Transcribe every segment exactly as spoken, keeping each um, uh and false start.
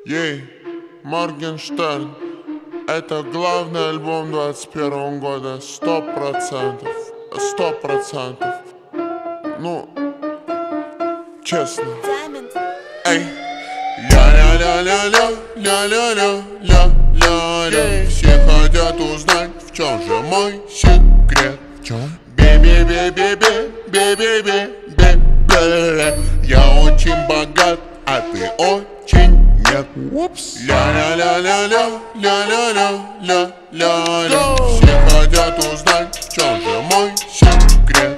Ей, Моргенштерн, это главный альбом двадцать первого года, сто процентов, сто процентов. Ну, честно. Эй, ля-ля-ля-ля-ля, ля-ля-ля-ля-ля-ля. Все хотят узнать, в чем же мой секрет. В чем? Бе-бе-бе-бе-бе-бе-бе-бе. Я очень богат, а ты очень нет. Упс. Ля-ля-ля-ля-ля, ля-ля-ля-ля-ля-ля. Все хотят узнать, в чем же мой секрет.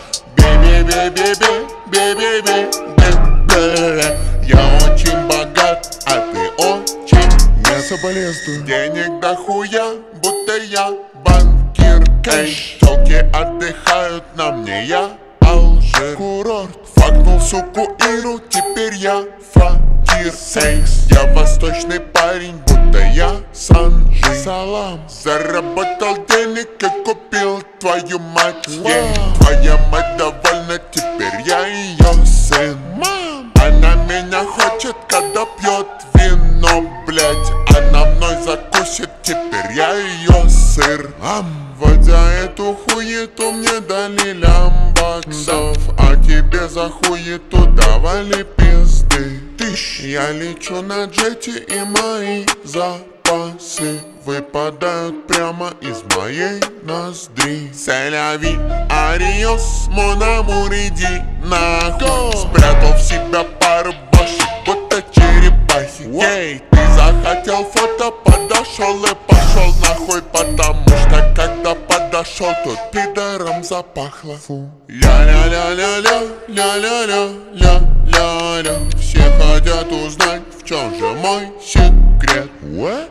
Бе-бе-бе-бе-бе-бе-бе-бе. Я очень богат, а ты очень нет. Соболезную. Денег дохуя, будто я банкир. Эй, телки отдыхают на мне, я Алжир. Курорт. Факнул суку Иру, теперь я факир. Эй, я восточный парень, будто я Санжи. Салам. Заработал денег и купил твою мать. Вау. Ей, твоя мать довольна, теперь я ее сын. Мам. Она меня хочет, когда пьет вино, блять. Она мной закусит, теперь я ее сыр. Ам. Водя эту хуету мне дали лямбаксов, а тебе за хуету давали пизды. Тыщ. Я лечу на джете, и мои запасы выпадают прямо из моей ноздри. Селяви, ариос, монамур, иди нахуй. Go. Спрятал в себя пару башек, будто черепахи. Ей, ты захотел фото, подошел и пошел нахуй, потому что когда подошел, тут пидором запахло. Фу. Ля-ля-ля-ля-ля, ля-ля-ля-ля-ля-ля. Все хотят узнать, в чем же мой секрет. What?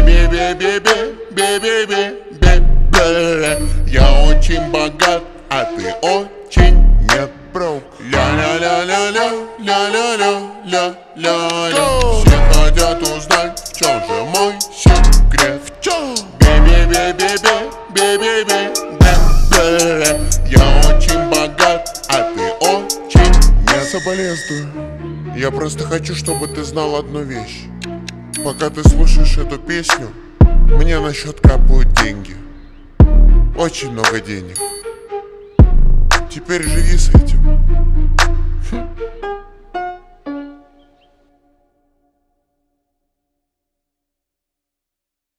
Бе-бе-бе-бе-бе-бе-бе-бе. Я очень богат, а ты очень нет. Broke. Ля-ля-ля-ля-ля, ля-ля-ля-ля-ля-ля. Go. Все хотят узнать, в чем же мой секрет. В чем? Бе-бе-бе-бе-бе-бе-бе-бе. Я очень богат, а ты очень нет. Соболезную. Я просто хочу, чтобы ты знал одну вещь. Пока ты слушаешь эту песню, мне на счет капают деньги. Очень много денег. Теперь живи с этим.